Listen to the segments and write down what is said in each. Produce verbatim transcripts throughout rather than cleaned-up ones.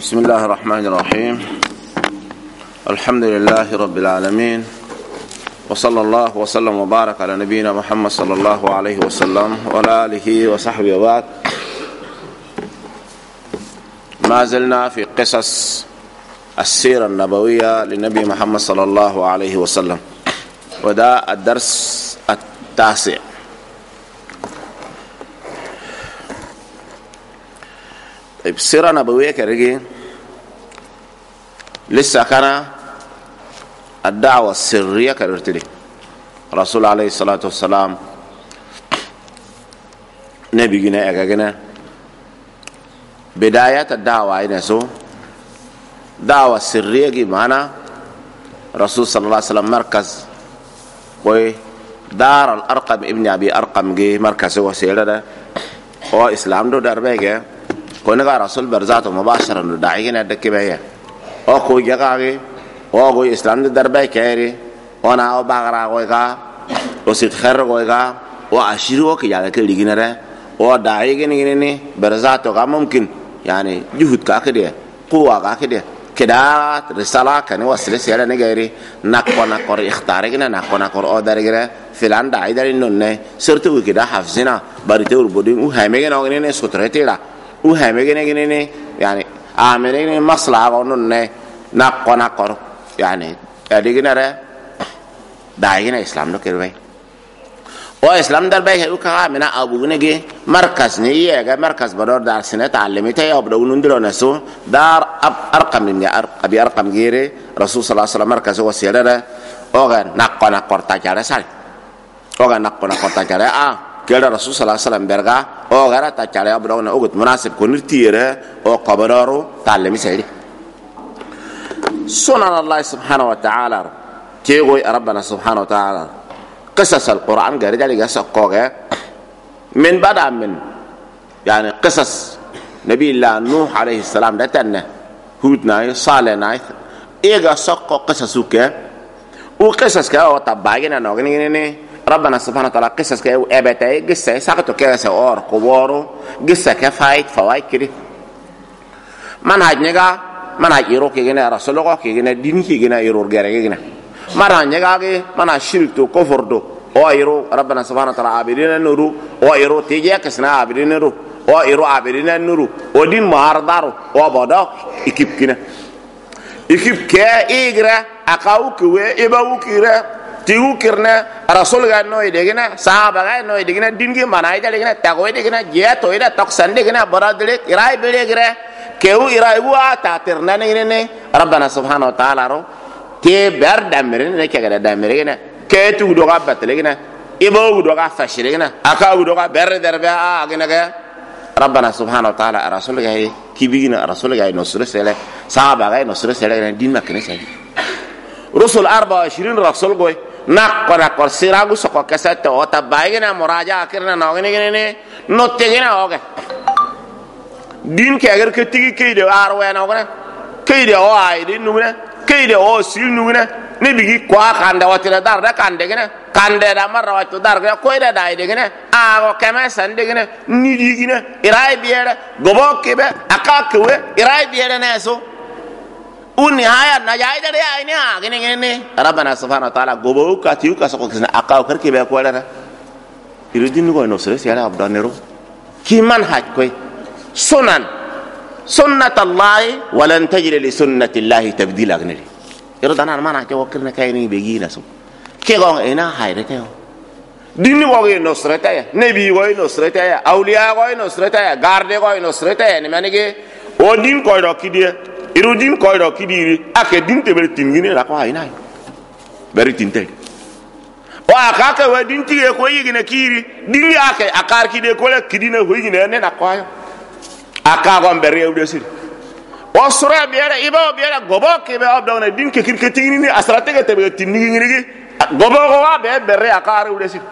بسم الله الرحمن الرحيم. الحمد لله رب العالمين، وصلى الله وسلم وبارك على نبينا محمد صلى الله عليه وسلم وعلى آله وصحبه وبعد. ما زلنا في قصص السيرة النبوية للنبي محمد صلى الله عليه وسلم، وده الدرس التاسع. طيب السيرة النبوية كرجي لسه كان الدعوة السرية كرتلي رسول عليه الصلاة والسلام نبي جنا أجنا بداية الدعوة هنا سو دعوة سرية جمانا رسول صلى الله عليه وسلم مركز وي دار الأرقم ابن أبي أرقم جي مركز وسيلة ده هو إسلام دو دربه كونغا رسول برزاتو مباشرة داعينا دكبايا او كو جاغي او كو اسلام درباي كيري وانا او باغرا غويغا او سيت خير غويغا او اشيرو كي يالا كل ديغينرا او داعي غيني برزاتو غا ممكن يعني جهد كاكدي قوه كاكدي كدا رساله كان وصل سيالا نغيري نكو نكو اختار غنا نكو نكو او دارغرا فلان داعي داري نون سرتو كدا حفظنا باريتو بودين او هاميغنا غني سوتريتيلا وهم جنيه جنيه يعني عاملين مصلحة قانون نقو نقر يعني هذه جنيه داعينا إسلام نكربي وإسلام دربي هو كمان أبو جنيه مركز نية مركز بدور دار سنة تعلمته يا أبو نندلو نسو دار أب أرقم من أبي أرقم غيره رسول صلى الله عليه وسلم مركز وسيلة أوغان نقو نقر تجارة سال أوغان نقو نقر تجارة آه كلا رسول صلى الله عليه وسلم برجع أو غيره تجارة أبرون أوجد مناسب كونرتيره أو قبرارو تعلمي سيدي سنن الله سبحانه وتعالى كيغوي ربنا سبحانه وتعالى قصص القرآن غير ذلك سقوغه من بدأ من يعني قصص نبي الله نوح عليه السلام دتنا هود ناي صالح ناي إيجا سقو قصصك وقصص كأو تبعينا نوغني ربنا سبحانه وتعالى قصص كأو أبتاي قصة ساقطو كأس أور قوارو قصة كفايت فوايد كده منهج نجا منهج يرو كيجنا رسولك كيجنا دين كيجنا يرو غيره كيجنا منهج نجا كي منهج شركتو كفرتو أو يرو ربنا سبحانه وتعالى عابدين النورو أو يرو تيجي كسنا عابدين النورو أو يرو عابدين النورو أو دين مهاردارو أو بدا إكيب كنا إكيب كا إيجرا أكاو كوي إباو كيرا تيو كرنا رسول غا نوي دغنا صحابه غا نوي دغنا دينغي مناي دغنا تاغوي دغنا جيا تويدا توكسن دغنا برادلك راي بليغرا كيو راي وا تاترنا نيني ربنا سبحانه وتعالى رو تي بر دامرين نكيغا دامرين كيتو دوغا باتلغنا يبو دوغا فاشلغنا اكاو دوغا بر دربا اغنا ربنا سبحانه وتعالى رسول غا كيبينا رسول غا نصر سله صحابه غا نصر سله دين ما كنيسه رسول أربعة وعشرين رسول غوي نقر نقر سيراغو سقو كسات او تباينا مراجعه كرنا نوغني غني نوتينا اوغه دين كي اگر كتيغي كيدو ارو نوغنا كيدو او ايدي نوغنا كيدو او سيل نوغنا نبيغي كوا كاندا واتلا دار دا كاندا غنا كاندا دا مر واتو دار غنا كويدا داي دغنا اغو كما سان دغنا نيدي غنا اراي بيرا غبوكيبه اكاكوي اراي بيرا ناسو ونهاية نجايد ده يعني غني غني ربنا سبحانه وتعالى غبو كاتيو كاسو كسنا اكاو كركي بي كولا يريدين نغو نوسر سيالا ابدانيرو كي منهج كوي سنن سنة الله ولن تجد لسنة الله تبديلا غني يردنا ما نحكي وكرنا كايني بيجينا سو كي غون اينا هايرتيو دين وغي نصرتايا نبي وغي نصرتايا اولياء وغي نصرتايا غاردي وغي نصرتايا نمانيغي او دين كوي روكيدي irudin ko ro kidiri ake din te bere tingini ra ko hayna bere tinte o aka ka wa din tige ko yigina kiri din ake akar kide ko le kidina ho yigina ne na ko ayo aka gon bere yewde sir o sura biere ibo biere gobo ke be obdo na din ke kirke tingini ni asrate ke te bere tingini ngi gobo ko wa be bere akar yewde sir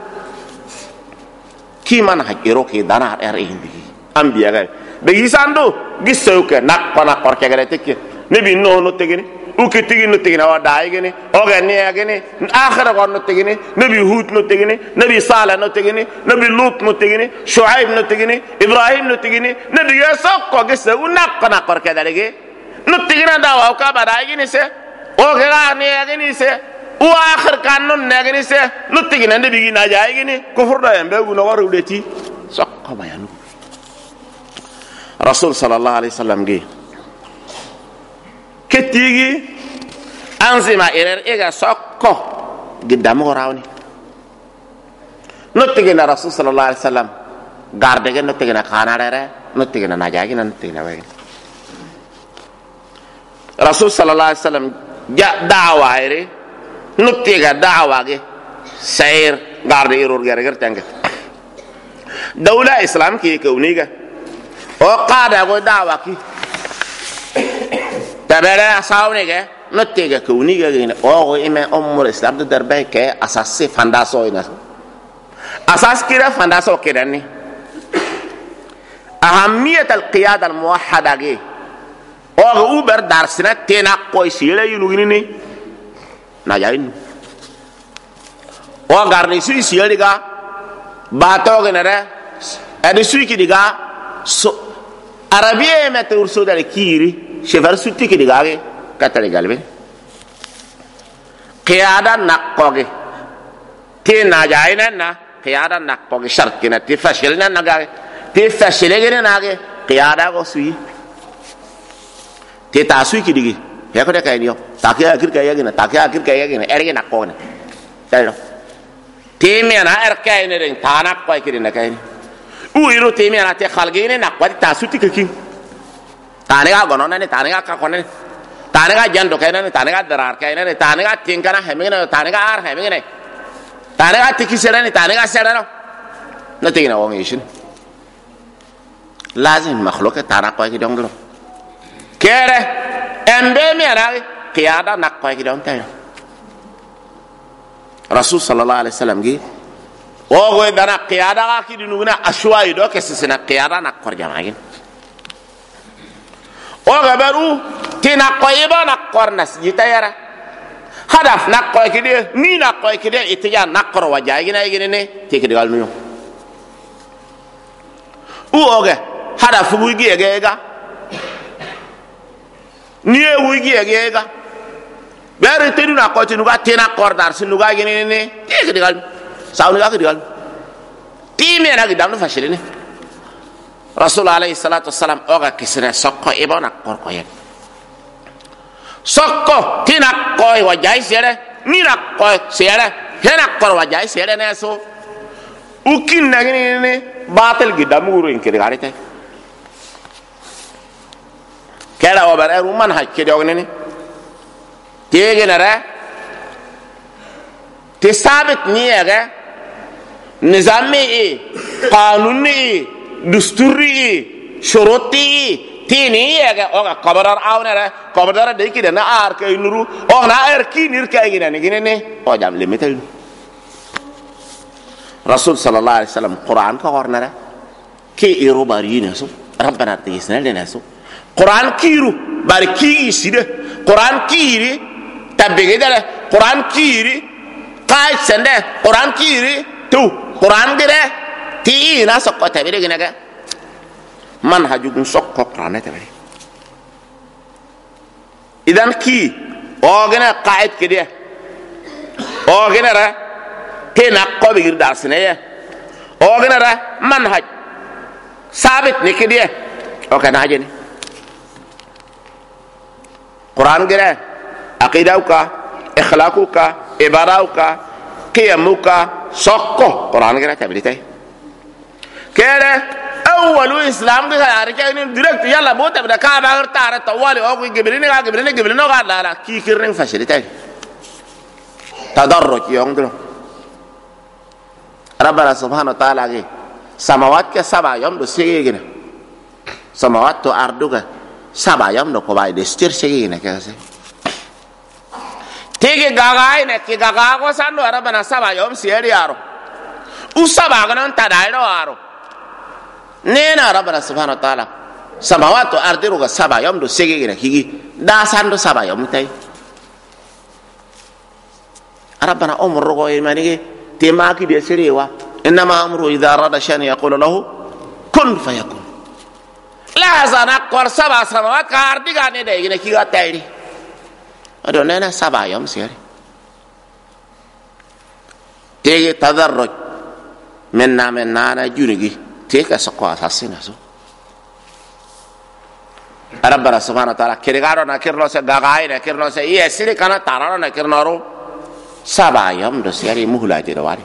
ki man hakiro ke dana er hindi ambiya ga be yisando gisso ke nakko nakko ke gare tekke nabi no no tegini u ke tigi no tegina wa dai gene o ga ne gene akhira ko no tegini nabi hud no tegini nabi salih no tegini nabi lut no tegini shuaib no tegini ibrahim no tegini nabi yusuf ko gisso u nakko nakko ke dare ge nutigina dawa ka bada gini se o ga ne gini se o akhir kan non ne gini se nutigina de bigi na ja gini kufur da yambe gu no waru deti sakka bayanu rasul sallallahu alaihi wasallam gi ketigi anzima erer ega sakko gidam gorawni nutigina rasul sallallahu alaihi wasallam garde gen nutigina khana rere nutigina na ja gini nutigina wagi rasul sallallahu alaihi wasallam ja da'wa ire nutiga da'wa ge sayr garde irur gere gere tanga dawla islam ki ko uniga o qada go da'wa ki tabara sawne ge nutiga ko uniga ge o go ime ummul islam de darbe ke asas fandaso ina asas kira fandaso kirani ahamiyat al-qiyada al-muwahhada ge o uber darsina tena koy sile yulugini ni na yain o garni sui sile diga bato genere edi sui ki diga so arabie mete urso dal kiri chevar sutti ki diga ge katale galbe qiyada naqoge te na jaina na qiyada naqoge shart kina te fashilna na ga te fashile gene na ge qiyada go sui te ta sui ki digi he ko de kay yo ta ke akir kay yagina ta ke akir kay yagina erge na ko ne tayo te me na er kay ne den ta na ko ki ne kay u iru te me na te khalge ne na ko ta su ti ki ta ne ga gono ne ta ne ga ka ko ne ta ne ga jando kay ne ta ne ga darar kay ne ta ne ga tin kana he me ne ta ne ga ar he me ne ta ne ga ti ki sere ne ta ne ga sere no na te na wo ngi shin lazim makhluq ta na ko ki dongro kere embe mi ara qiyada nakko ki don tayo rasul sallallahu alaihi wasallam gi o go dana qiyada ga ki dinuna ashwai do ke sina qiyada nakko jama'in o ga baru tina qayba nakko nas jitayara hadaf nakko ki de ni nakko ki de itiya nakko wajay gi na gi ne te ki digal nuyo u o ga hadaf bu gi ge ga niye wugi egega bere tenu na ko tenu ga tena kordar sinu ga gene ne te ke digal sawni ga ke digal ti me na gidam no fashile ne rasul alayhi salatu wassalam o ga kisra sokko ibona kor ko yen sokko tina ko wa jai sere ni na ko sere hena kor wa jai sere ne so ukin na gene ne batel gidam uru in ke digal te kera obar er man hakke dogne ni tege nara te sabit ni ega nizami e qanuni e dusturi e shuruti tini ega oga kabarar awnara kabarar de ki na ar kay nuru o na er ki nir kay gina ni gine ne o jam le metal rasul sallallahu alaihi wasallam quran ka hornara ki iru barina so rabbana tisna lena so Quran kiru bari kiri side Quran kiri tabege dale Quran kiri kai sende Quran kiri tu Quran dire ti na sokko tabere gina ga man hajugun sokko Quran tabere idan ki o gina qaid kide o gina ra te na ko bigir darsine ya o gina ra manhaj sabit ni kide o kana jeni Quran gira aqidauka ikhlaquka ibarauka qiyamuka sokko Quran gira tabritay kere awwalu islam gira arika ni direct yalla bo tabda ka ba garta ara tawali o gibrini ga gibrini gibrini ga la la ki kirning fashiritay tadarruj yongdo rabbana subhanahu wa ta'ala ge samawat ke saba yom do segena samawat to arduga saba yam no ko bay de stir segi ne kase tege gaga ne ki gaga ko sando arabana saba yam sieri aro u saba ga non tadai ro aro ne na rabbana subhanahu wa ta'ala samawati ardiru ga saba yam do segi ne kigi da sando saba yam tay arabana umru go imani ge te maki de serewa inma amru idha arada shan yaqulu lahu kun fayakun la zana kor saba samawat ka ardiga ne da yine kiga tayri ado nena saba yom sere tege tadarruj menna menna na junigi teka sakwa asasina so rabbana subhanahu wa ta'ala kirgaro na kirno se gagai na kirno se yesiri kana tarano na kirnoro saba yom do sere muhla de wari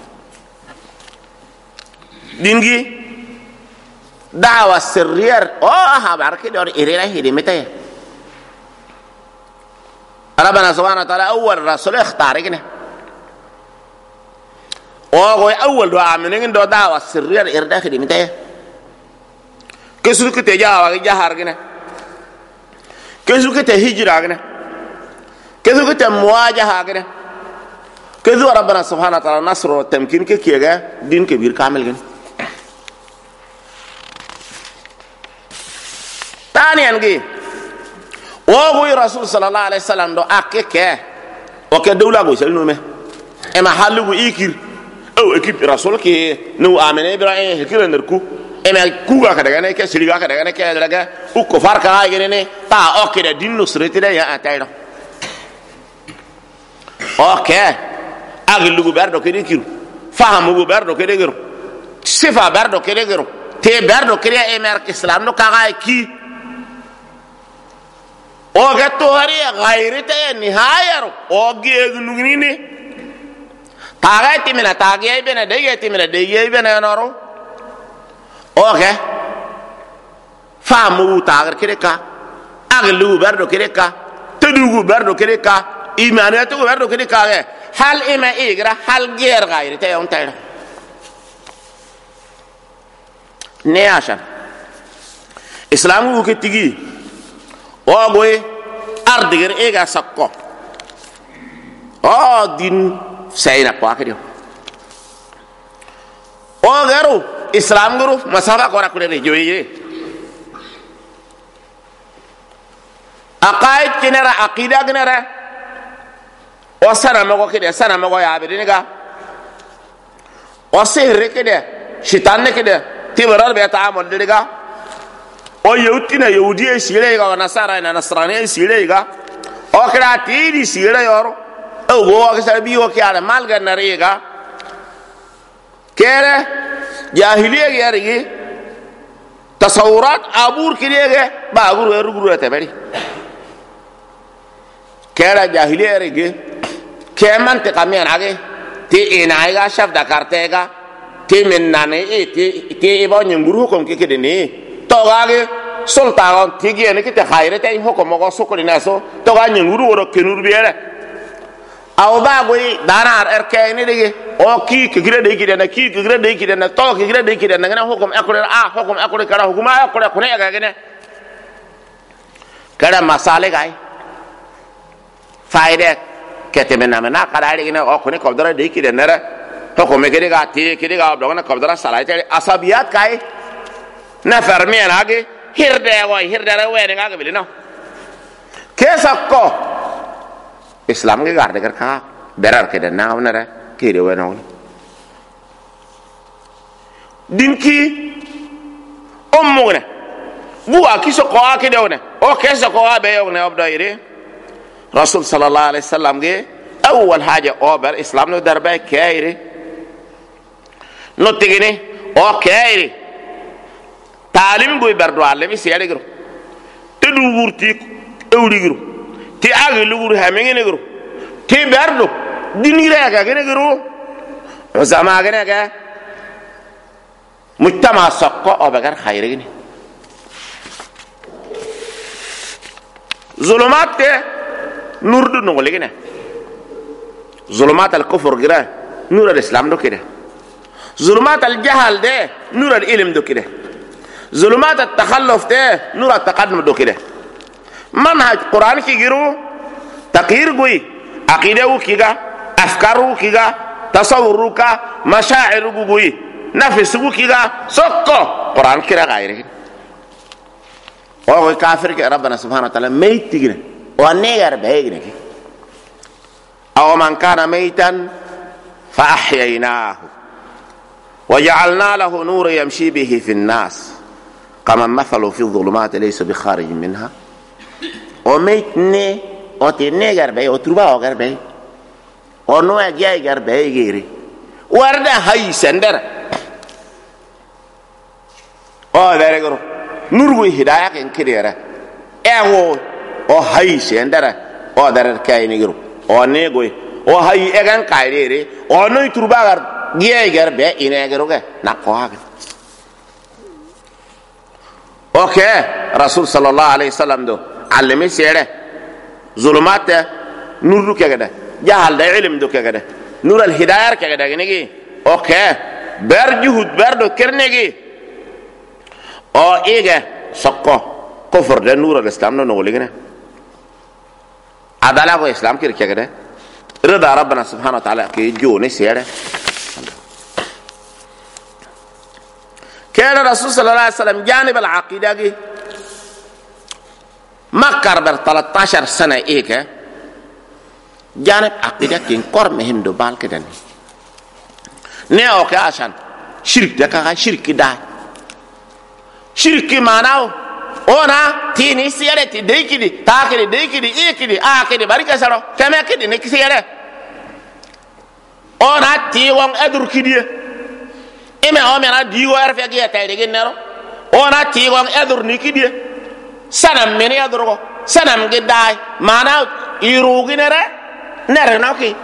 dingi dawa sirriyar oh habar ki dor irina hidimita ya rabbana subhanahu wa ta'ala awwal rasul ikhtarigna oh go awwal do aminin do dawa sirriyar irda hidimita ya kesu ki te jawa ga jahar gina kesu ki te hijra gina kesu ki te muwajaha gina kesu rabbana subhanahu wa ta'ala nasru tamkin ke kiyaga din ke bir kamil gina tani angi wogo rasul sallallahu alaihi wasallam do akeke o ke dawla go sel nume e ma halugo ikir o ekip rasul ki no amene ibrahim hekira nerku e ma kuga ka daga ne ke siliga ka daga ne ke daga u ko farka ay gene ta o ke da din nusreti da ya ataydo o ke aglugo berdo ke dikiru fahamu go berdo ke dikiru sifa berdo ke dikiru te berdo ke e mer islam no ka ga ki o gatto hari gairite nihayaro o geeg nugnini tagati mina tagiye bena degeti mina degeye bena noro oke famu tagar kireka aglu berdo kireka tedugu berdo kireka imanatu berdo kireka ge hal ima igra hal geer gairite on tayro ne ashan islamu ke tigi o goy ardiger ega sakko o din sayna kwa kedio o garu islam guru masaba kora kure re joye aqaid kinara aqida kinara o sana mago kede sana mago ya bediniga o sehre kede shitan ne kede tibarar be ta'amul diga o yautina yahudiye sire ga nasara na nasrani sire ga o krati di sire yor o go ga sabi o kyara malga nariga kere jahiliya yarigi tasawurat abur kirege ba guru eru guru te bari kera jahiliya yarigi keman te kamian age ti inaiga shafda kartega ti minnane e ti ti ibo nyunguru kom kike ni togage sultan tigi ne kite khaire tay hokomo go sokoli naso toga nyunguru woro kenur biere aw ba goy danar erke ne dege o ki kigre de kide na ki kigre de kide na to kigre de kide na ngana hokom akure a hokom akure kara hukuma akure kune ga gene kada masale gai faide kete mena mena kada de ne o kune ko dara de kide na hokom kide ga ti kide ga do na ko dara salai tay asabiyat kai na fermian age hirde wa hirde ra wene ngaga bilino kesa ko islam ge garde gar ka berar ke na na ra ke de wena dinki ummuna bu akiso ko ake de wona o kesa ko abe yone obdaire rasul sallallahu alaihi wasallam ge awwal haja ober islam no darba kaire no tigini o kaire talim goy berdo alemi sere gro te du wurti ewri gro ti agi lugur ha mengene gro ti berdo dinire ga gene gro zama gene ga mujtama sakko obagar khayre gene zulumat te nurdu no legene zulumat al kufr gira nur al islam do kide zulumat al jahal de nur al ilm do kide ظلمات التخلف ده نور التقدم دو كده منهج قرآن کی گرو تقیر گوئی عقیدہ کیگا افکار کیگا تصور کا مشاعر گوئی نفس کیگا سکو قرآن کی غیر او کافر کے ربنا سبحانه وتعالى میت تگنے او نیگر بهگنے او من كان ميتا فاحييناه وجعلنا له نور يمشي به في الناس kama mathalu fi dhulumati laysa bi kharij minha o meitne o te negar be o truba o garbe o no ya gay garbe gere warda hay sender o dere goro nurgu hidayah ken kidere e wo o hay sender o dere kay ni goro o nego o hay egan kayrere o no truba gar gay garbe ine gero ge nakko ha okay rasul sallallahu alaihi wasallam do allemi sere zulumat nur du kegada jahal da ilm du kegada nur al hidayah kegada ginigi okay ber juhud ber do kernegi o ege sokko kufur da nur al islam no ligina adala ko islam kir kegada rida rabbana subhanahu wa ta'ala ke joni sere كان الرسول صلى الله عليه وسلم جانب العقيدة مكر بر ثلاثة عشر سنة إيك جانب عقيدة كين كور مهم دو بال كده نه أوكي عشان شرك ده كا شرك ده شرك معناه أنا تيني سيارة تدي كده تا كده دي كده إيه كده آ كده بارك سلام كم كده نك سيارة أنا تيوان أدور كده ime o mena digo erfe ge tay de nero ona ti gon edur nikidie sanam meni edur go sanam ge dai mana iru gi nere nere no ki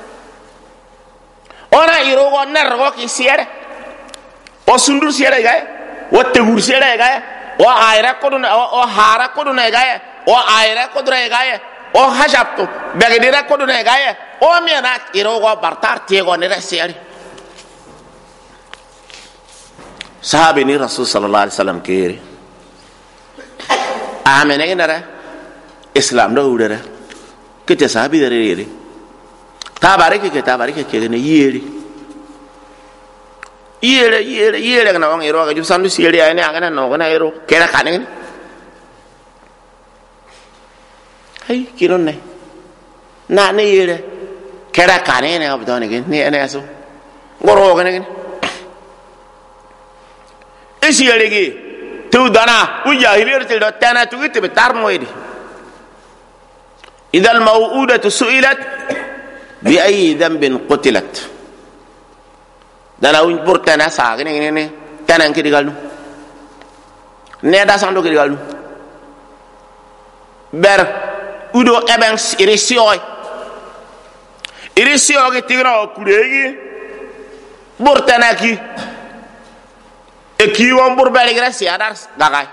ona iru go nere go ki siere o sundur siere ga o tegur siere ga o ayra ko dun o hara ko dun ga o ayra ko dun ga o hajabtu begedira ko dun ga o mena iru go bartar ti go nere siere sahabi ni rasul sallallahu alaihi wasallam kiri amene nara islam do udara kete sahabi dare yeri tabare ke tabare ke ke ne yeri yere yere yere na wang ero ga ju sandu siri ay ne aga no ga na ero kera kanen hay kiron ne na ne yere kera kanen ne abdone ge ne ne aso goro ga ne isi yelegi tu dana ujahiliyat do tana tu gite betar moydi idal maw'udatu su'ilat bi ayi dhanbin qutilat dana un portana sa ne ne tanan ki digal nu ne da sando ki digal nu ber udo eben irisio irisio ki tigra kuregi portana ki e ki won bur bari grasi adar gagay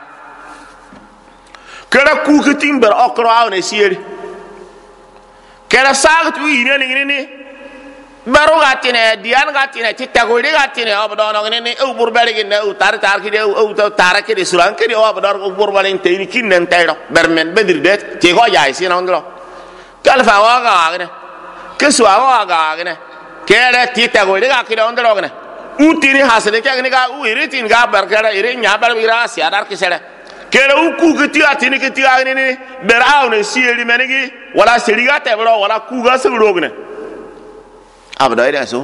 kera ku ke timber okro awne sieri kera sagt wi ne ne ne baro gatine dian gatine titta go de gatine obdo no ne ne u bur bari ne u tar tar ki de u tar ki de suran ki de obdo u bur bari te ni kinnen tayro bermen bedir det ti go jay si non do kalfa wa ga ne ke suwa wa ga ne kera titta go de ga ki de on do ne utini hasene ke ga u iritin ga barkara ire nya bar bira si adar ki sere kere u ku giti atini ki ti agni ni beraaw ne sieri menegi wala seri ga te bro wala ku ga suru gne abdo ida so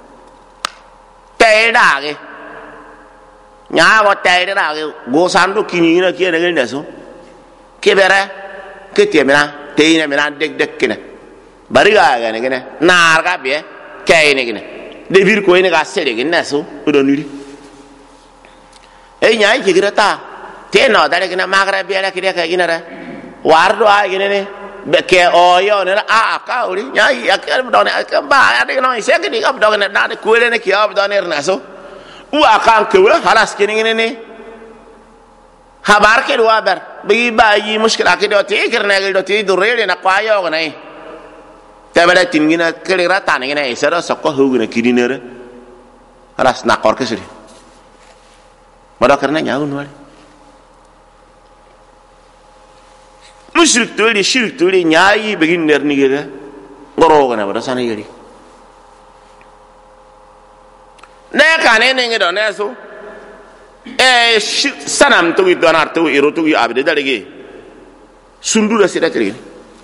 te da ge nya go te da ge go sandu kini na ki ne ne so ke bere ke te mena te ne mena dek dek kine bari ga ga ne ne nar ga be ke ne ne de bir ko ene ga sere ge naso do nuri e nyaay ki grata te no dare ge na magra bi ala ki de ka ginara wardo a ge ne be ke o yo ne a ka uri nyaay ak do ne ak ba ade no se ge di ab do ne na de ko le ne ki ab do ne naso u akan ke wala halas ki ne ne habar ke do ber bi ba yi mushkila ke do te kirna ge do te do re na kwa yo ne tabara tingina kelera taningina isara sokko huguna kidinere alas nakor kesuri moda karena nyaun wali musyrik tuli shirk tuli nyai begin ner nigere ngoro kana boda sana yeri ne kane ne ngedo ne so e sanam to idonar to iro to abde dalege sundu da sida kiri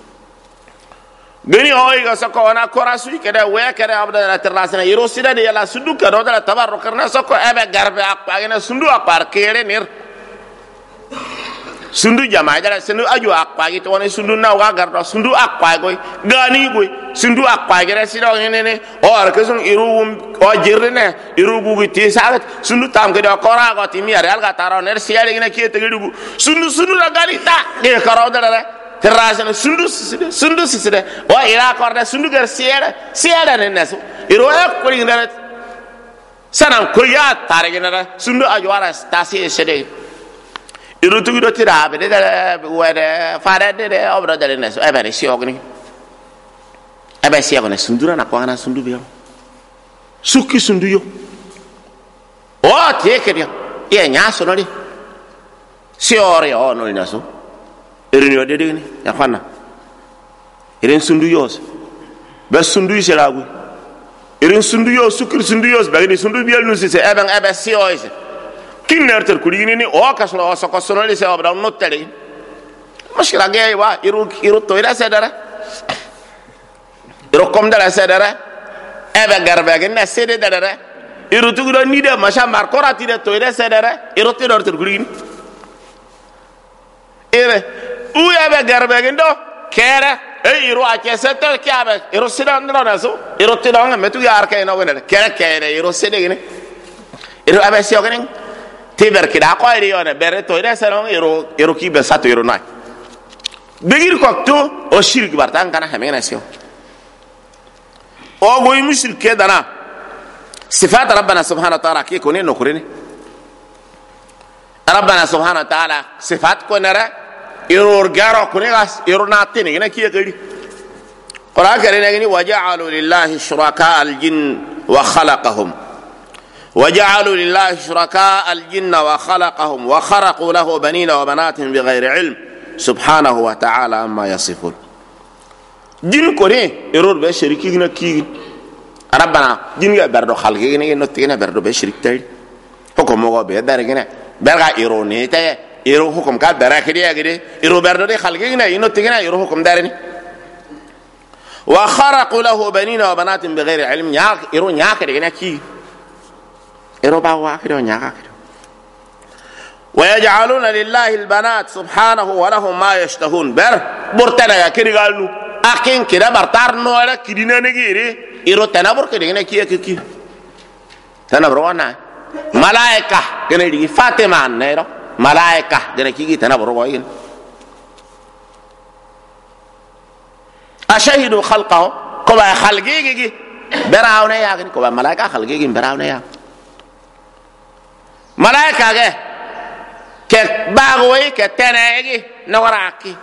gani hoy ga sako ona korasu keda we keda abda terasna yero sida de yala sundu ka do da tabarro karna sako ebe garbe akpa gena sundu akpar kere nir sundu jama'a dara sundu aju akpa gi to ne sundu na wa gardo sundu akpa goy gani goy sundu akpa gi resi do ne ne o ar ke sun iru o jirne iru bu gi ti sa sundu tam ke do kora go ti mi ar alga taro ne si ari ne ki te gi sundu sundu la gani ta de karo dara terrasen sundu sundu siside o ira korda sundu gar siere siere ne nesu iru e ko li ne sanam ko ya tare gi ne sundu aju ara stasi sede iru tu do tira be de wede fare de de obra de ne e be si ogni e be si ogni sundura na kwa na sundu be sukki sundu yo o te ke dia e nya so no di si ore o no ina so iru yo de de ni ya fana irin sundu yo be sundu se lagu irin sundu yo sukki sundu yo be ni sundu bi el no se e ben e be si o ise kinnerter kulini ni o kaslo o soko sonali se obra no tele mushkila gay wa iru iru to ira sedara iru kom dara sedara ebe garbe gen na sede dara iru tu do ni de masha mar korati de to ira sedara iru ti dorter kulini ere u ebe garbe gen do kera e iru a ke setter kyabe iru sidan do na so iru ti do metu yar kay no wene kera kere iru sede gen iru abe si ogenen tiber kida ko iri yone bere to ire seron iro iro ki be sato iro nai begir ko to o shirk bartan kana hamena sio o goy mushrik ke dana sifat rabbana subhanahu wa ta'ala ki kone no kurini rabbana subhanahu wa ta'ala sifat ko nara iro garo kone gas iro natini gina ki gari qur'an kare ne gini waja'alu lillahi shuraka al-jinn wa khalaqahum وجعلوا لله شركاء الجن وخلقهم وخرقوا له بنين وبنات بغير علم سبحانه وتعالى عما يصفون جن كوري يرور بشريكينا كي ربنا جن بردو خلقينا نوتينا بردو بشريك تاي حكم مو بيدارغنا برغا ايروني تاي ايرو حكم كا براكدي اغدي ايرو بردو دي خلقينا نوتينا ايرو حكم دارني وخرقوا له بنين وبنات بغير علم ياك ايرو نياك دينا كي إربا واكدو نياكدو ويجعلون لله البنات سبحانه ولهم ما يشتهون بر برتنا كيرغالو اكين كده برتار نو على كدينا نغيري إرو تنابر كدينا كي كي تنابر وانا ملائكه كنه دي فاطمه نيرو ملائكه كنه كي تنابر واين اشهدوا خلقه كما خلقيغي براونا يا كما ملائكه خلقيغي براونا يا malaika ge ke bagoi ke tenegi nawaraki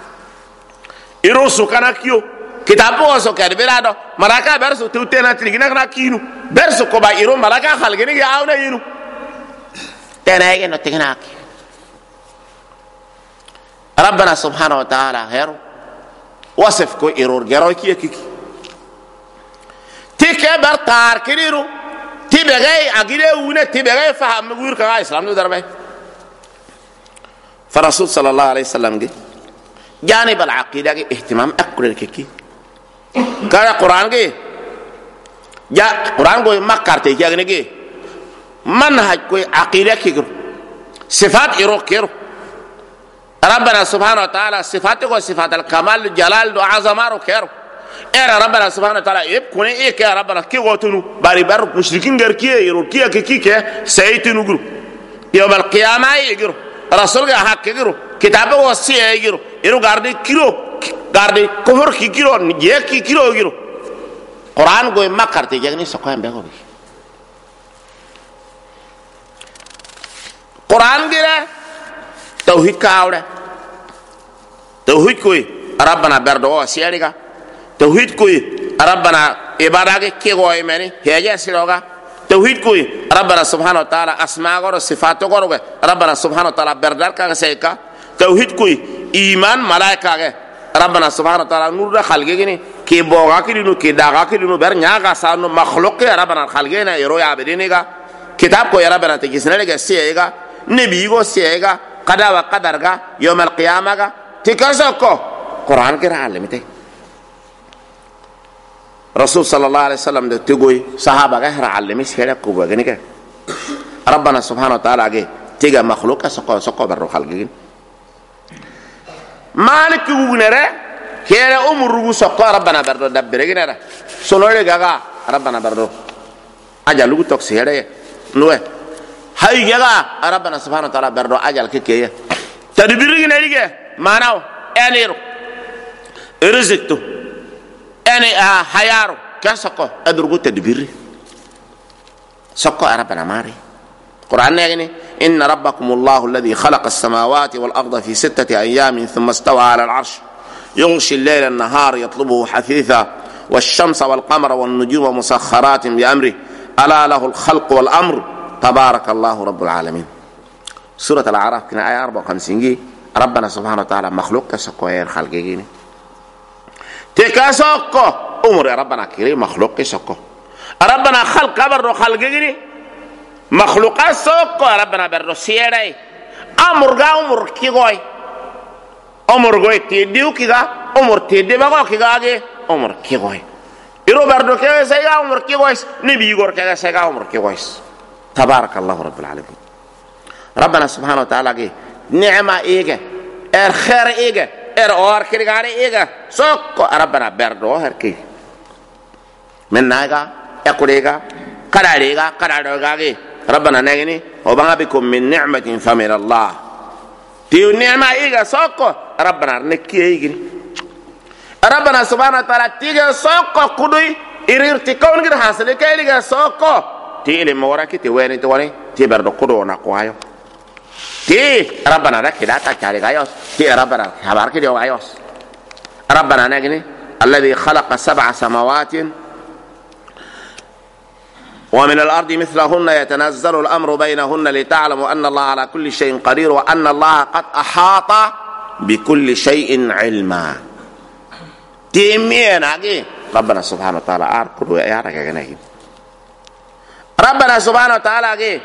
irusu kana kio kitabu so ke berado malaika bersu tutena trigina kana kinu bersu ko ba iru malaika khalgini ge awna yinu tenegi no tegnaki rabbana subhanahu wa ta'ala heru wasif ko irur gero ki ki tike bar tar kiriru تبغي عقيده ونا تبغي فهم غير كا اسلام دو دربه فرسول صلى الله عليه وسلم جي جانب العقيده اهتمام اكل كيكي قال القران جي جاء القران كو مكرتي جاغني جي منهج كو عقيده كيكو صفات يروكيرو ربنا سبحانه وتعالى صفاته وصفات الكمال الجلال وعظمه كيرو era rabbana subhanahu wa ta'ala yeb kone e ke rabbana ke wotunu bari bar mushrikin gar kiye yero kiye ke kike saytinu gru yawm al qiyamah yegru rasul ga hak yegru kitabe wasiya yegru yero garde kiro garde kofur ki kiro je ki kiro yegru quran go makarte jagni sokko ambe go quran gira tauhid ka awde tauhid ko rabbana bardo wasiya diga توحيد كوي ربنا عبادك كي غوي مني هيجا سيروغا توحيد كوي ربنا سبحانه وتعالى اسماء اور صفات اور ربنا سبحانه وتعالى بردار کا سيكا توحيد كوي ایمان ملائکہ کے ربنا سبحانه وتعالى نور خلقے نے کہ بوغا کی نو کہ داغا کی نو بر نیا کا سانو مخلوق کے ربنا خلقے نے يرو عابدین کا کتاب کو ربنا تے کس نے سیے گا نبی کو سیے گا قضا و قدر کا یوم القیامہ کا تکسو کو قران کے عالم تے رسول صلى الله عليه وسلم ده تقول صحابة غير علمي سيرة كوبا جنيك ربنا سبحانه وتعالى جه تيجا مخلوق سقى سقى برو خلقين malik ugunere kere umrugu sokko rabbana bardo dabbere ginera sonore gaga rabbana bardo ajal lugu tok sere noe hay gaga rabbana subhanahu wa ta'ala bardo ajal kekeye tadbiri gineri ge manaw eniro rizqtu ene hayaro kan sokko adrugu tadbiri sokko rabbana mari قرآن يعني إن ربكم الله الذي خلق السماوات والأرض في ستة أيام ثم استوى على العرش يغشي الليل النهار يطلبه حثيثا والشمس والقمر والنجوم مسخرات بأمره ألا له الخلق والأمر تبارك الله رب العالمين. سورة الأعراف كنا آية أربعة وخمسين ربنا سبحانه وتعالى مخلوق كسكو غير خلقين تكاسكو أمر ربنا كريم مخلوق كسكو ربنا خلق قبر خلقين مخلوقات سوق ربنا بالرسيري امر غا امر كيغوي امر غوي تيديو كيغا امر تيدي باغو كيغا غي امر كيغوي يرو بردو كيغا سيغا امر كيغوي نبي غور كيغا سيغا امر كيغوي تبارك الله رب العالمين. ربنا سبحانه وتعالى غي نعمه ايغا ار خير ايغا ار اور كيغا ايغا سوق ربنا بردو هركي من ناغا اكوريغا كداريغا كدارغا غي ربنا نغني وما بكم من نعمة فمن الله تيو نعمة إيجا سوكو ربنا نكي إيجي ربنا سبحانه وتعالى تيجا سوكو كدوي إريرتي كون غير حاصل كي إيجا سوكو تي إلي موراكي تي ويني تواني تي بردو كدو نقوايو تي ربنا نكي لا تكالي غايوس تي ربنا حباركي ديو غايوس ربنا نغني الذي خلق سبع سماوات ومن الأرض مثلهن يتنزل الأمر بينهن لتعلموا أن الله على كل شيء قدير وأن الله قد أحاط بكل شيء علما. تيمين أجي ربنا سبحانه وتعالى أركض ويارك أجنيه ربنا سبحانه وتعالى أجي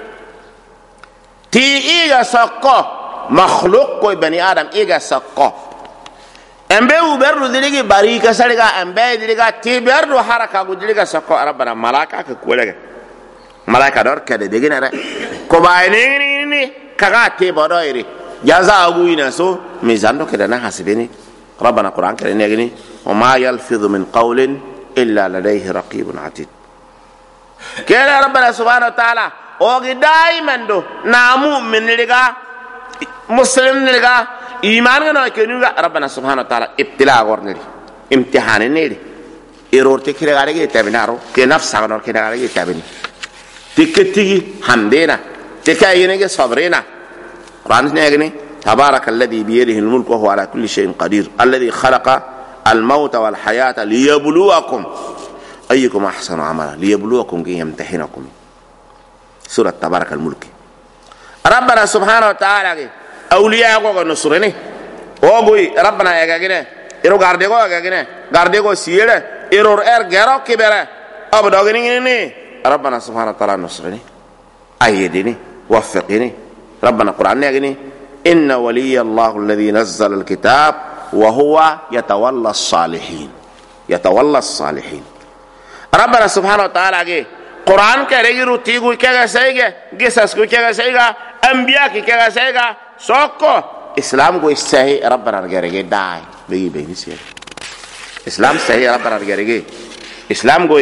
تي إيجا سقى مخلوق كوي بني آدم إيجا سقى أمبي وبرد دليك باريكا سالكا أمبي دليك تبرد حركة دليك سكوا ربنا ملاكا كقولك ملاكا دور كده دعينا كوبايني كذا تبرد جزاء أبوينا سو ميزانو كده نحاسبني ربنا القرآن كده نيجي وما يلفظ من قول إلا لديه رقيب عتيد كده ربنا سبحانه وتعالى أوجي دائما دو نامو من لقى مسلم لقى إيمان كنا كنوجا ربنا سبحانه وتعالى ابتلاء غورني امتحان نيري إيرور تكير غارجي تابنارو كنفس عنا كنا غارجي تابني تكتيجي حمدنا تكاينك صبرنا رانس نيجني تبارك الذي بيده الملك وهو على كل شيء قدير الذي خلق الموت والحياة ليبلوكم أيكم أحسن عملا ليبلوكم كي يمتحنكم. سورة تبارك الملك ربنا سبحانه وتعالى أولياء كو نصرني أوغوي ربنا يغاغينه إيرو غارديغو يغاغينه غارديغو سييره إيرو إر غيرو كبيره أبدوغيني ربنا سبحانه وتعالى نصرني أيدني وفقني ربنا القرآن يغني إن ولي الله الذي نزل الكتاب وهو يتولى الصالحين يتولى الصالحين. ربنا سبحانه وتعالى قرآن كريغو تيغو كيغا سيغا جيساس كو كيغا سيغا أنبياء كيغا سيغا سوكو اسلام کو صحیح ربنا رگرگے دای بگی بگی سے اسلام صحیح ربنا رگرگے اسلام کو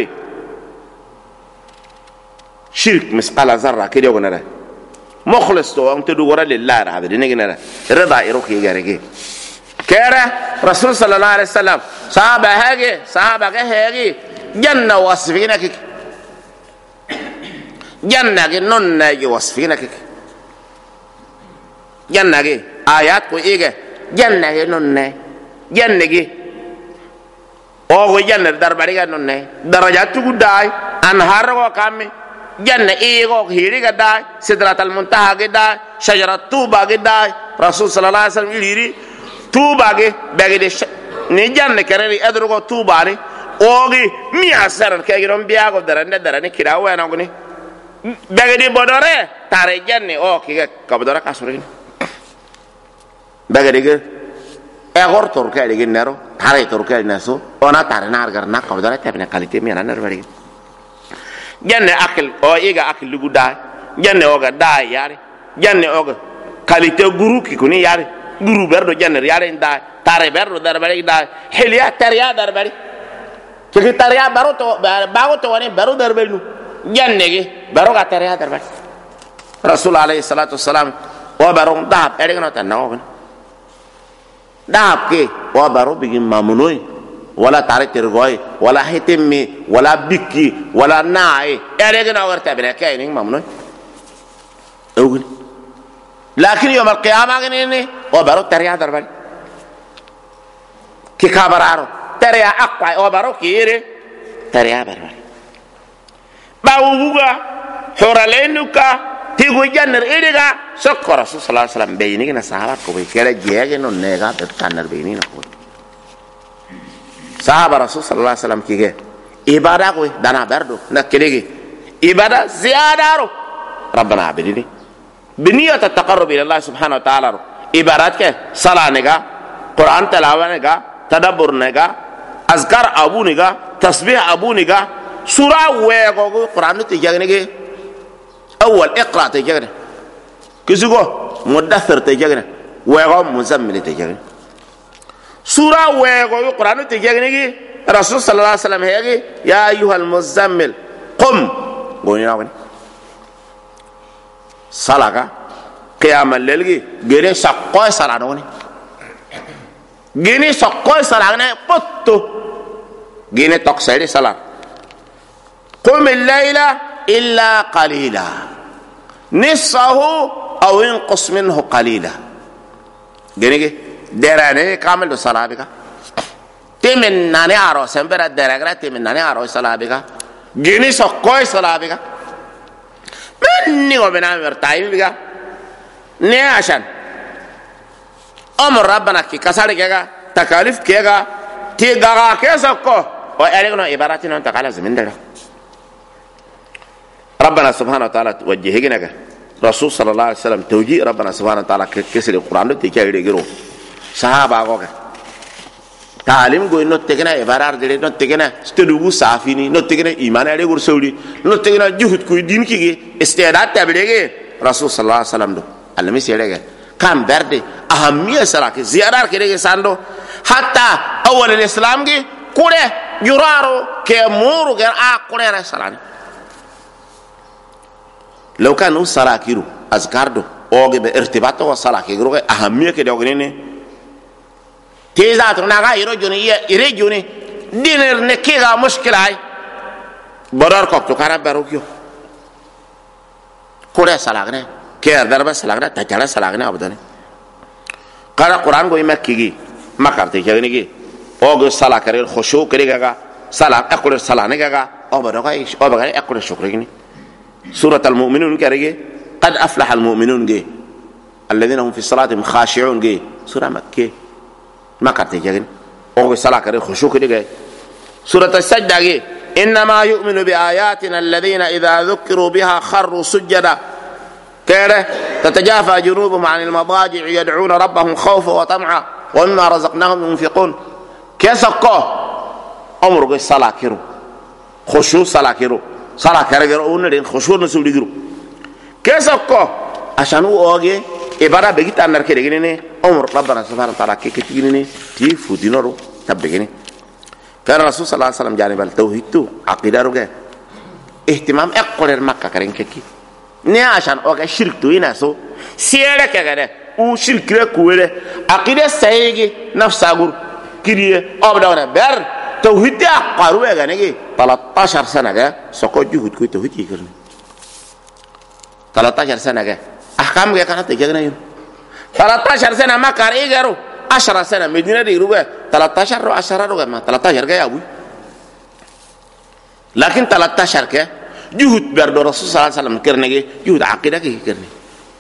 شرك مثقال ذره كده يقولنا مخلص تو انت دوغرا لله هذا دي نغنا رضا يروك يغرغي كره رسول صلى الله عليه وسلم صحابه هاجي صحابه هاجي جنة وصفينك جنة نون ناجي وصفينك جنة جي آيات كو إيجا جنة نون جنة جي أو جنة درباريغا نون درجات كو داي أنهار كو كامي جنة إيغو هيريغا داي سدرة المنتهى داي شجرة توبا داي رسول صلى الله عليه وسلم يري توبا بغي ni janne kereri edrugo tubani ogi mi asar kegiron biago darande darane kirawo en ogni begedi bodore tare janne o kiga kabodora kasurin begedi ge e gortor ke digi nero tare tor ke naso ona tare nar gar na kabodora tebne kalite mi nanar bari janne akil o iga akil lugu dai janne oga dai yari janne oga kalite guru ki kuni yari guru berdo janner yare nda tare berdo darbari da hilya tariya darbari ke tariya baro to bago to woni baro darbari nu jannege baro ga tariya darbari rasul alayhi salatu wassalam wa baro dahab erigno tan nawo dahab ke wa baro bigin mamunoi wala tare tergoy wala hitimmi wala bikki wala naai erigno warta bene kay ning mamunoi اوغني لكن يوم القيامه غنيني وبرو تريا دربل كي كبرارو تريا اقوى وبرو كيري تريا دربل باوغا حورالينوكا تيغو جنر ايدغا سكر رسول صلى الله عليه وسلم بيني نا صحابه كو بيكلا جيغي نو نيغا بتانر بيني نكو صحابه رسول صلى الله عليه وسلم كيغي عباده كو دانا بردو نكليغي عباده زيادارو ربنا عبدني بنية التقرب إلى الله سبحانه وتعالى عبارات کے صلاة نگا قرآن تلاوة نگا تدبر نگا اذکار ابو نگا تسبیح ابو نگا سورة ویگو قرآن تجاگ نگے اول اقرأ تجاگ نگے کسی کو مدثر تجاگ نگے ویگو مزمل تجاگ نگے سورة ویگو قرآن تجاگ نگے رسول صلی اللہ علیہ وسلم ہے یا ایوہ المزمل قم گونی ناوانی salaga qiyam al-layl gene sakko sala doni gene sakko sala ne potto gene tok sayde sala qum al-layla illa qalila nisfahu aw inqus minhu qalila gene ge derane kamel do sala bika temen nane aro sembera deragra temen nane aro sala bika gene sakko sala bika مني وبنام مرتايم بيجا نه عشان امر ربنا كي كسر كيغا تكاليف كيغا تيغا كيسكو وارغنا عباراتنا انت قال زمن ده ربنا سبحانه وتعالى توجهنا رسول صلى الله عليه وسلم توجيه ربنا سبحانه وتعالى كسر القران دي كاي ديغرو صحابه غوغا تعليم غو نو تكنا عبارات دي نو تكنا استدوغو صافيني نو تكنا ايمان علي غور سوري نو تكنا جهود كوي دين كيغي استعداد تبليغي رسول صلى الله عليه وسلم دو علمي سيرغا كان برد اهميه سراك زيارات كيغي ساندو حتى اول الاسلام جي كوره يرارو كمورو غير ا كوره رسالان لو كانوا سلاكيرو اذكاردو اوغي بارتباطه وسلاكيرو اهميه كدوغني تيزات ناغا يرو جوني يري جوني دينر نكيغا مشكله اي برار كوكو كارا باروكيو كوريا سلاغنا كير دربا سلاغنا تجالا سلاغنا ابداني قرا قران كوي مكيغي مكارتي جانيغي اوغ سلا كري خشوع كريغا سلا اكل سلا نغا او بدوغاي او بغاي اكل شكرغني سوره المؤمنون كريغي قد افلح المؤمنون جي الذين هم في صلاتهم خاشعون جي سوره مكيه ما كارتي جاغن او سلا كري خشوع كريغا سوره السجده جي انما يؤمن باياتنا الذين اذا ذكروا بها خروا سجدا كره تتجافى جنوبهم عن المضاجع يدعون ربهم خوفا وطمعا ومما رزقناهم ينفقون كسكو امرغ الصلاه كيرو خشوع صلاه كيرو صلاه كرغيرو اون خشوع نسول ديغرو كسكو عشان اوغي عباده بيتا نركي دغني امر ربنا سبحانه وتعالى كيكتيني تي فودينورو تبغني كان الرسول صلى الله عليه وسلم جانب التوحيد تو عقيده رغه اهتمام اقرر مكه كرين كيكي ني عشان اوغا شرك تو يناسو سيره كغده او شرك كوره عقيده سيغي نفس اغور كريه ابدانا بر توحيد اقرو غنيغي ثلاثة عشر سنه غا سكو جهود كو توحيد يكرني ثلاثة عشر سنه غا احكام غا كانت تجغنا ثلاثة عشر سنه ما كاري غرو عشرة سنه مدينه دي روغا ثلاثة عشر رو عشرة رو ما ثلاثة عشر غا يا ابو لكن ثلاثة عشر ك جهود برد الرسول صلى الله عليه وسلم كرني جهود عقيده كي كرني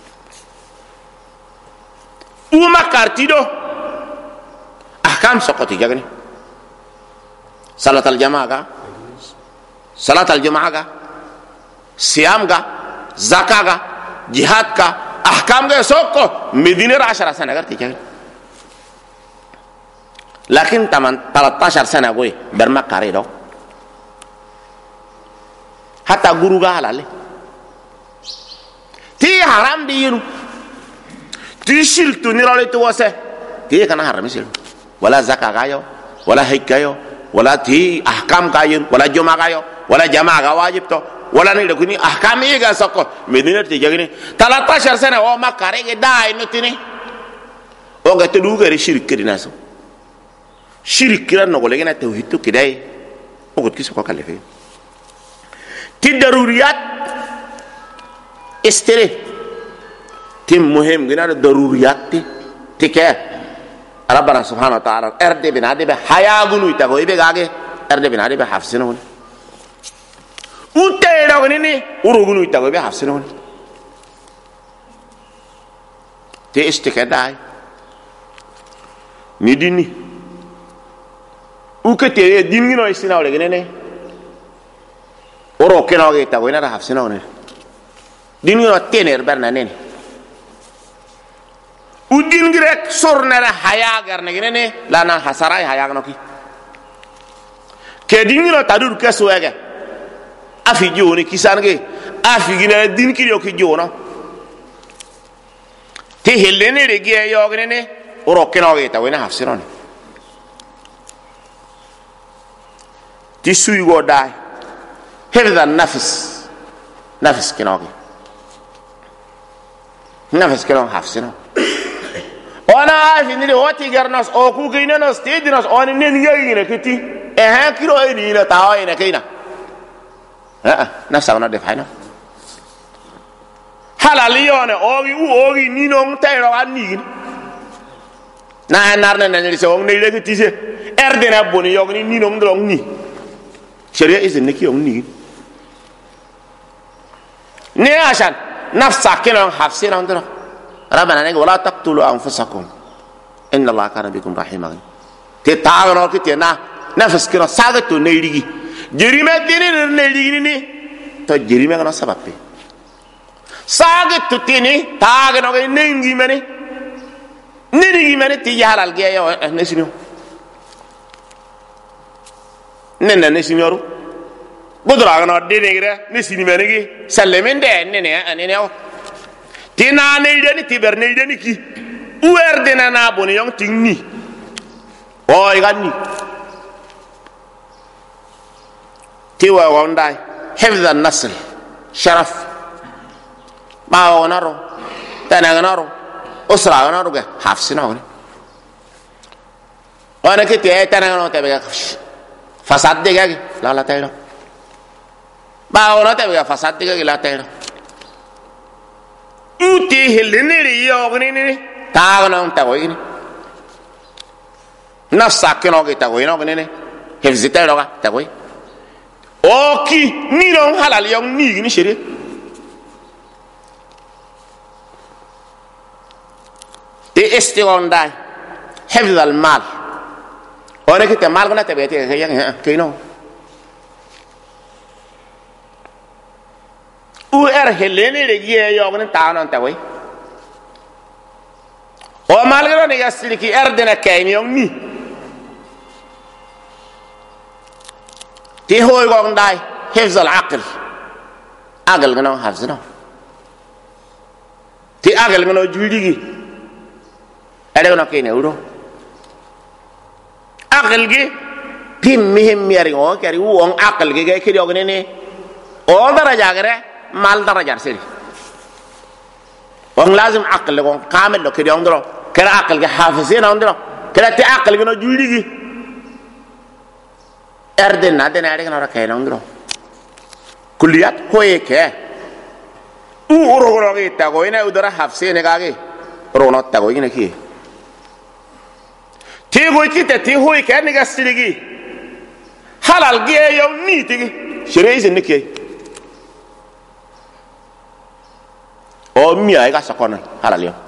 وما كارتيدو احكام سقطي جاغني صلاه الجماعه صلاه الجماعه صيام زكاه جهاد کا احکام کے سوق مدینہ عشرة سنه کرتے جاغني لكن ثلاثة عشر سنه کوئی برما کاری دو حتى غورو غالال تي حرام دي يرو ti shirk tu ni rale to wase ti kana haram sil wala zakka gayo wala hikkayo wala ti ahkam kayin wala juma gayo wala jamaa ga wajib to wala ni kuni ahkam yi ga sako medina ti jagini talatashar sana o makare ge dai no tini o ga to du ga shirk dina so shirk ran no gole gena tauhid to kidai o ko kiso ko kalefe ti daruriyat istere tim muhim gena daruriyat ti tike rabbana subhanahu wa ta'ala erde binade be hayagunu ita go ibe gage erde binade be hafsino utte ro ni urugunu ita go be hafsino te istike dai ni dini ukete dingi no isina ole gene ne oro keno ge ita go ina hafsino ne dingi no tener berna ne udin grek sornera haya garne gene lana hasarai haya no ki ke dingino tadur ke suega afi joni kisange afi gina din ki yo ki jono te helene rege yo gene oro keno ge ta wena hafsirone ti suy go dai hevda nafs nafs keno ge nafs keno hafsirone ona finire oti garnos o ku gine nos tedinos on nen yeyine kiti e ha kiro ni na tawa ina kaina ah na sauna de faina halalione ogi u ogi ni non tayro anni na narne na ni so ngi le kiti se erde na boni yogni ni non drong ni sharia izin ne ki on ni ne ashan nafsa kenon hafsina ndro ربنا نقول ولا تقتلوا أنفسكم إن الله كان بكم رحيما تتعاونوا كتير نفس كنا ساعدتوا نيرجي جريمة ديني نيرجي ني تجريمة كنا سبب به ساعدتوا تيني تعاونوا كي نيرجي مني نيرجي مني تيجي حلال جاي يا نسينيو نن نسينيورو قدرة كنا ديني كده نسيني مني كي سلمين ده نني أني نيو tina ne ideni tiber ne ideni ki uer de na boni yong tingni o igani tiwa wondai hifdha an-nasl sharaf ma onaro tanagaro usra onaro ga hafsina woni ona ke te tanagaro te ga fasad de ga la la tayro ba ona te ga fasad de ga la tayro uti helene yogni ni taagno ta goyni nafsa keno ge ta goyno ne hefzita roga ta goy oki ni non halal yong ni ni shiri te estionda hefz al mal ore ke te mal gona te bete ke yang ke no u er helene de ye yogni taano ta way o malgro ne yasiri ki er dena kayni yong ni ti hoy gong dai hifz al aql aql gno hafzno ti aql gno juligi ere gno kene uro aql gi pim mihim yari o kari u on aql gi ge kiri yogni ne o daraja gare mal darajar seri on lazim aql gon kamel lo kedi ondro kera aql ge hafizina ondro kera ti aql ge no juligi erden na den ere no rakay ondro kulliyat hoye ke u oro ro ge ta go ina udara hafizine ga ge rono ta go ina ki ti go ki te ti hoye ke ni ga siligi halal ge yo ni ti shere izin ni ke o mi ay ga sakona halal yo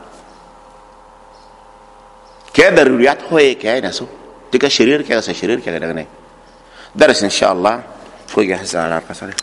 ke daruriyat hoye ke na so tika sharir ke sa sharir ke daga ne daras inshallah ko ya hasana ka sare